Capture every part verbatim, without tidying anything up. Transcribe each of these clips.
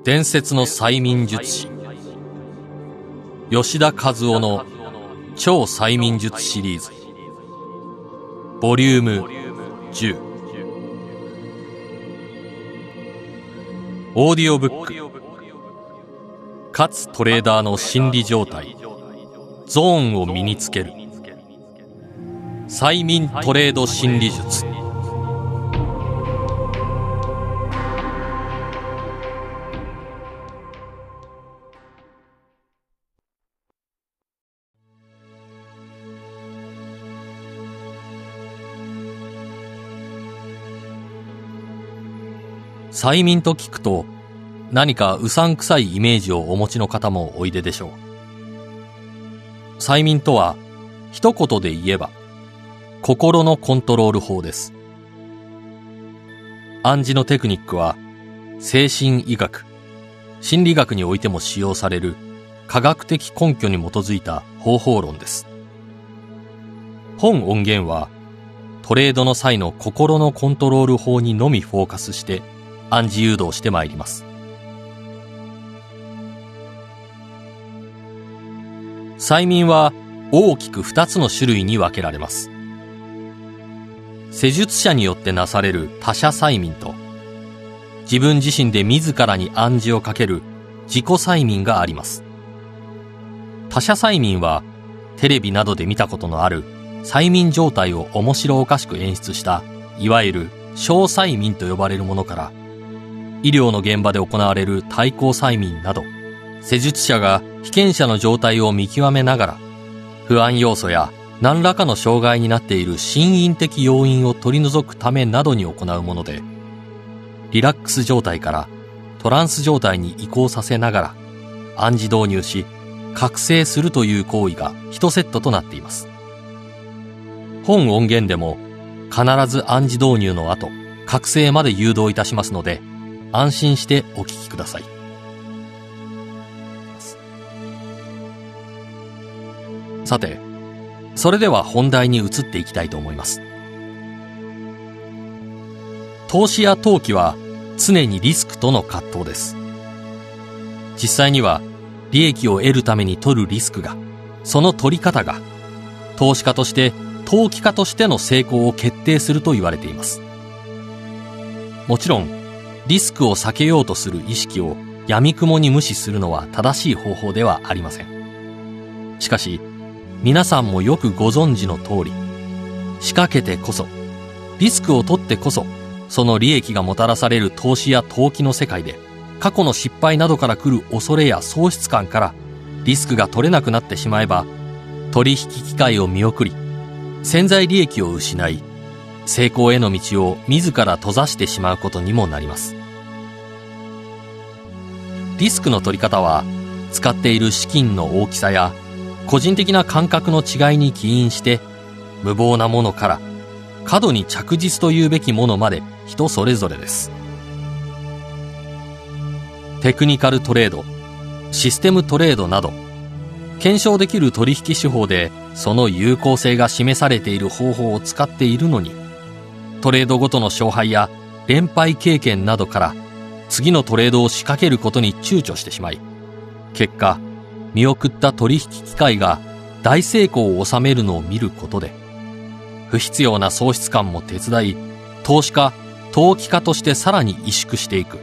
伝説の催眠術師吉田和夫の超催眠術シリーズボリュームじゅう。オーディオブックかつトレーダーの心理状態ゾーンを身につける催眠トレード心理術。催眠と聞くと何かうさんくさいイメージをお持ちの方もおいででしょう。催眠とは一言で言えば心のコントロール法です。暗示のテクニックは精神医学、心理学においても使用される科学的根拠に基づいた方法論です。本音源はトレードの際の心のコントロール法にのみフォーカスして暗示誘導してまいります。催眠は大きくふたつの種類に分けられます。施術者によってなされる他者催眠と、自分自身で自らに暗示をかける自己催眠があります。他者催眠はテレビなどで見たことのある催眠状態を面白おかしく演出したいわゆる小催眠と呼ばれるものから、医療の現場で行われる対抗催眠など、施術者が被験者の状態を見極めながら不安要素や何らかの障害になっている心因的要因を取り除くためなどに行うもので、リラックス状態からトランス状態に移行させながら暗示導入し覚醒するという行為が一セットとなっています。本音源でも必ず暗示導入の後覚醒まで誘導いたしますので、安心してお聞きください。さて、それでは本題に移っていきたいと思います。投資や投機は常にリスクとの葛藤です。実際には利益を得るために取るリスクが、その取り方が投資家として投機家としての成功を決定すると言われています。もちろんリスクを避けようとする意識を闇雲に無視するのは正しい方法ではありません。しかし皆さんもよくご存知の通り、仕掛けてこそ、リスクを取ってこそ、その利益がもたらされる投資や投機の世界で、過去の失敗などから来る恐れや喪失感からリスクが取れなくなってしまえば、取引機会を見送り、潜在利益を失い、成功への道を自ら閉ざしてしまうことにもなります。リスクの取り方は、使っている資金の大きさや個人的な感覚の違いに起因して、無謀なものから過度に着実というべきものまで人それぞれです。テクニカルトレード、システムトレードなど、検証できる取引手法でその有効性が示されている方法を使っているのに、トレードごとの勝敗や連敗経験などから次のトレードを仕掛けることに躊躇してしまい、結果見送った取引機会が大成功を収めるのを見ることで、不必要な喪失感も手伝い、投資家、投機家としてさらに萎縮していく。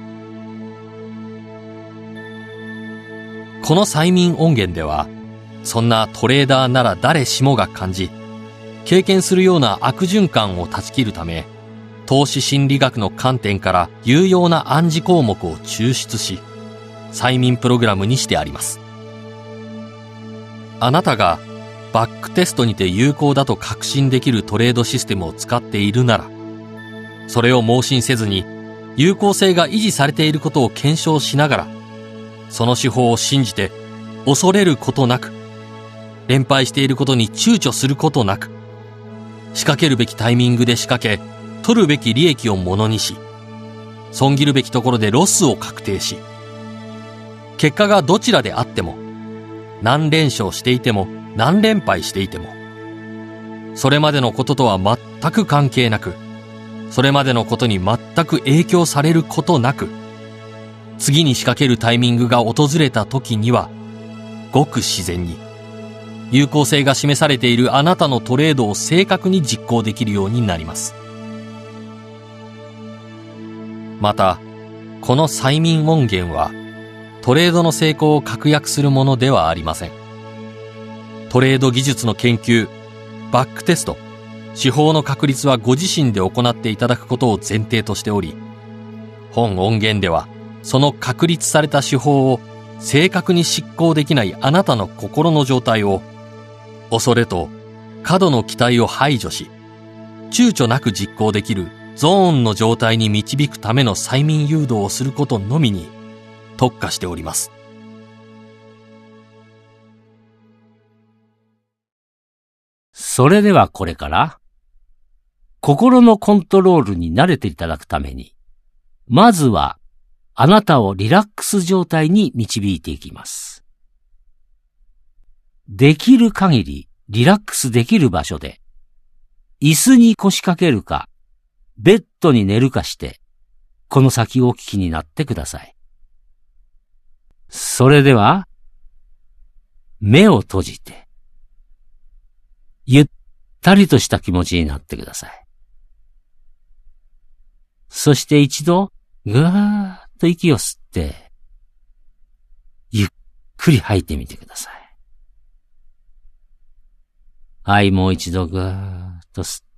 この催眠音源では、そんなトレーダーなら誰しもが感じ、経験するような悪循環を断ち切るため、投資心理学の観点から有用な暗示項目を抽出し、催眠プログラムにしてあります。あなたがバックテストにて有効だと確信できるトレードシステムを使っているなら、それを盲信せずに有効性が維持されていることを検証しながら、その手法を信じて恐れることなく、連敗していることに躊躇することなく、仕掛けるべきタイミングで仕掛け、取るべき利益をものにし、損切るべきところでロスを確定し、結果がどちらであっても、何連勝していても何連敗していても、それまでのこととは全く関係なく、それまでのことに全く影響されることなく、 次に仕掛けるタイミングが訪れた時には、ごく自然に、有効性が示されているあなたのトレードを正確に実行できるようになります。また、この催眠音源は、トレードの成功を確約するものではありません。トレード技術の研究、バックテスト、手法の確立はご自身で行っていただくことを前提としており、本音源では、その確立された手法を正確に執行できないあなたの心の状態を、恐れと過度の期待を排除し、躊躇なく実行できるゾーンの状態に導くための催眠誘導をすることのみに特化しております。 それではこれから、心のコントロールに慣れていただくために、まずはあなたをリラックス状態に導いていきます。できる限りリラックスできる場所で、椅子に腰掛けるか、ベッドに寝るかして、この先をお聞きになってください。それでは、目を閉じて、ゆったりとした気持ちになってください。そして一度、ぐーっと息を吸って、ゆっくり吐いてみてください。はい、もう一度ぐーっと吸って、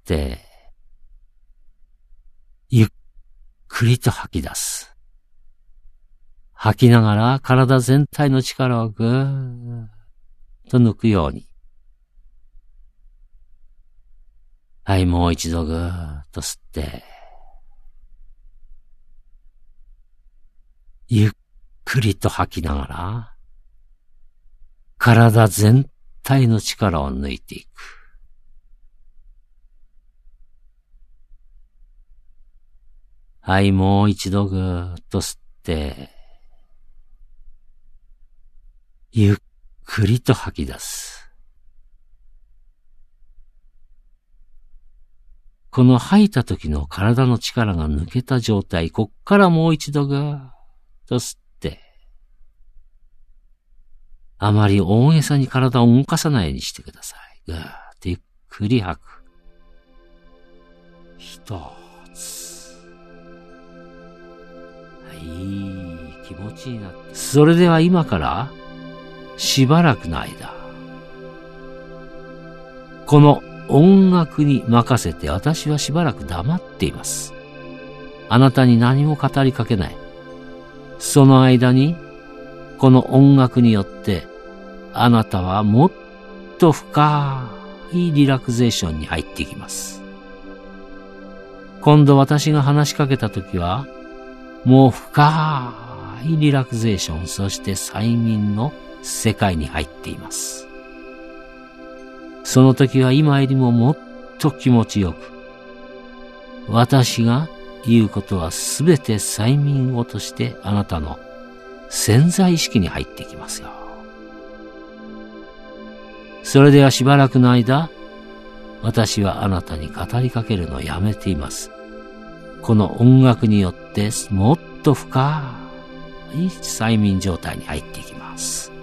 ゆっくりと吐き出す。吐きながら体全体の力をぐーっと抜くように。はい、もう一度ぐーっと吸って、ゆっくりと吐きながら、体全体の力を抜いていく。はい、もう一度ぐーっと吸って、ゆっくりと吐き出す。この吐いた時の体の力が抜けた状態、こっからもう一度ぐーっと吸って、あまり大げさに体を動かさないようにしてください。ぐーっとゆっくり吐く。一つ。はい、気持ちになって。それでは今から、しばらくの間、この音楽に任せて私はしばらく黙っています。あなたに何も語りかけない。その間に、この音楽によって、あなたはもっと深いリラクゼーションに入っていきます。今度私が話しかけたときは、もう深いリラクゼーション、そして催眠の世界に入っています。その時は今よりももっと気持ちよく、私が言うことはすべて催眠語としてあなたの潜在意識に入ってきますよ。それではしばらくの間、私はあなたに語りかけるのをやめています。この音楽によってもっと深い催眠状態に入っていきます。